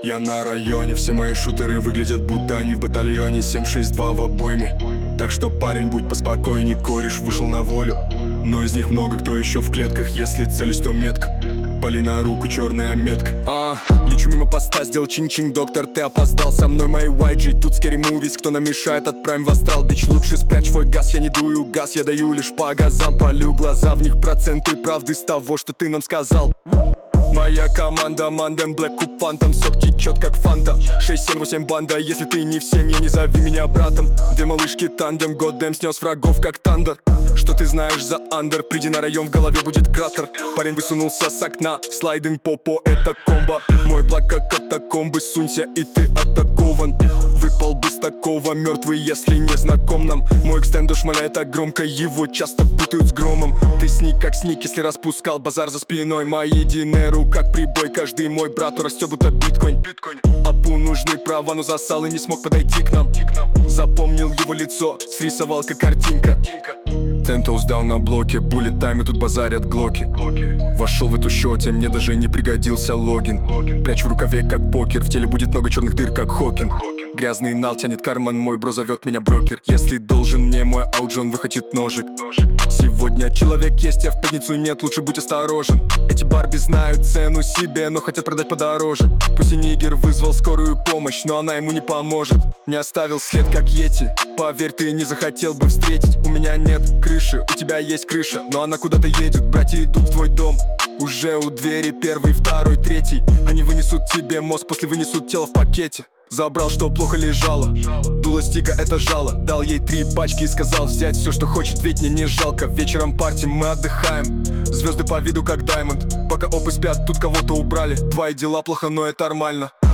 Я на районе, все мои шутеры выглядят будто они в батальоне. 762 в обойме. Так что, парень, будь поспокойней, кореш вышел на волю. Но из них много кто еще в клетках, если целюсь, то метко. Пали на руку, черная метка. Лечу мимо поста, сделал чин-чин, доктор, ты опоздал. Со мной мои YG, тут scary movies. Кто нам мешает, отправим в астрал. Бич, лучше спрячь свой газ, я не дую газ. Я даю лишь по газам, полю глаза. В них проценты правды с того, что ты нам сказал. Моя команда, Мандем, Блэк, Куб, Фантом. Сок течет как фанта. 6-7-8 банда, если ты не в семье, не зови меня братом. Две малышки тандем, Годдэм снес врагов как тандер. Что ты знаешь за андер? Приди на район, в голове будет кратер. Парень высунулся с окна, слайдинг попо, это комбо. Мой плак как катакомбы, сунься и ты атакован. Выпал бы с такого мертвый, если не знаком нам. Мой экстендер шмаляет так громко, его часто путают с громом. Ты сник как сник, если распускал базар за спиной. Мои динеру как прибой, каждый мой брат растет будто биткоин. Апу нужны права, но засал и не смог подойти к нам. Запомнил его лицо, срисовал как картинка. Тентоус дал на блоке, буллет тайм и тут базарят глоки. Вошел в эту счете, мне даже не пригодился логин. Прячу в рукаве как покер, в теле будет много черных дыр как Хокинг. Грязный нал тянет карман, мой бро зовет меня брокер. Если должен мне мой ауджон, выхватит ножик. Сегодня человек есть, а в пятницу нет, лучше будь осторожен. Эти барби знают цену себе, но хотят продать подороже. Пусть и нигер вызвал скорую помощь, но она ему не поможет. Не оставил след как йети, поверь, ты не захотел бы встретить. У меня нет крыши, у тебя есть крыша, но она куда-то едет. Братья идут в твой дом, уже у двери первый, второй, третий. Они вынесут тебе мозг, после вынесут тело в пакете. Забрал, что плохо лежало. Дуло стика, это жало. Дал ей 3 пачки и сказал взять все, что хочет, ведь мне не жалко. Вечером партим, мы отдыхаем. Звезды по виду как Даймонд. Пока опы спят, тут кого-то убрали. Твои дела плохо, но это нормально.